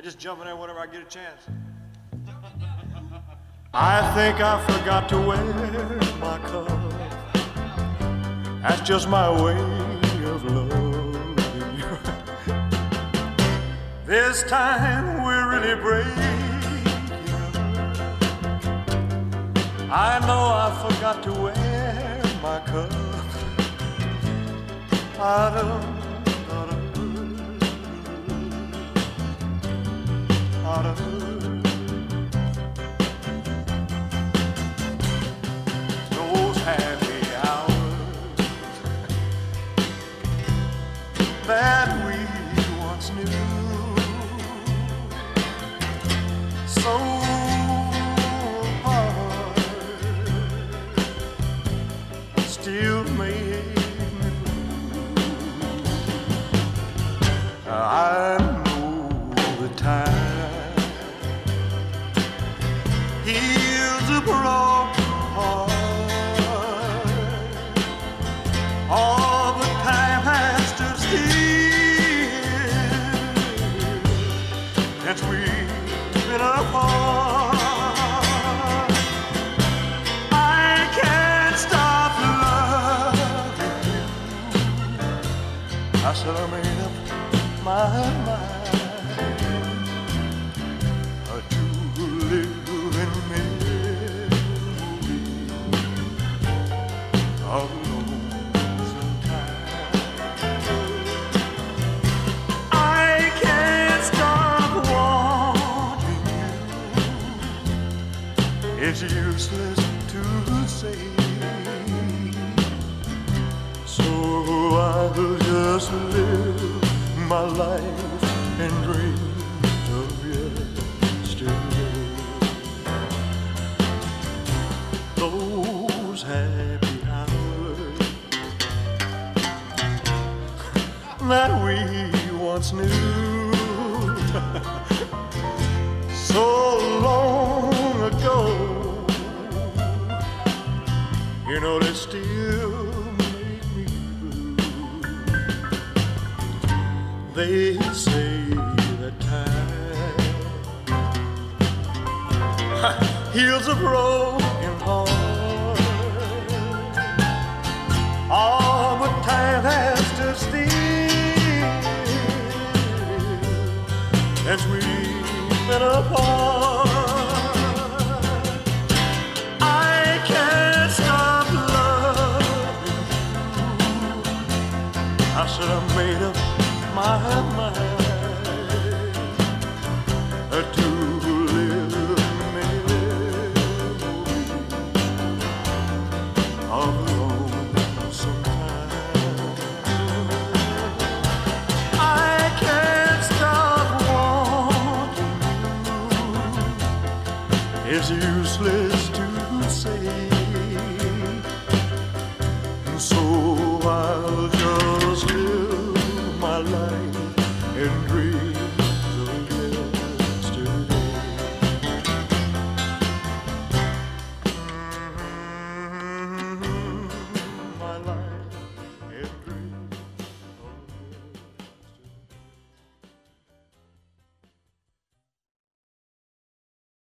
I just jump in there whenever I get a chance. I think I forgot to wear my cuff. That's just my way of loving you. This time we're really breaking up. I know I forgot to wear my cuff. Those happy hours that we once knew, so hard, still made me blue. I know the time heals a broken heart. All the time has stood still since we've been apart. I can't stop loving you. I said I made up my mind to live in memory of lonesome time. I can't stop wanting you. It's useless to say, so I'll just live my life and dream of yesterday. Those happy hours that we once knew so long ago, you know they still make me blue. They say that time heals a broken heart. All but time has to steal as we've been apart. I can't stop loving you. I said I made up my mind to live memory of lonesome time. I can't stop wanting you. It's useless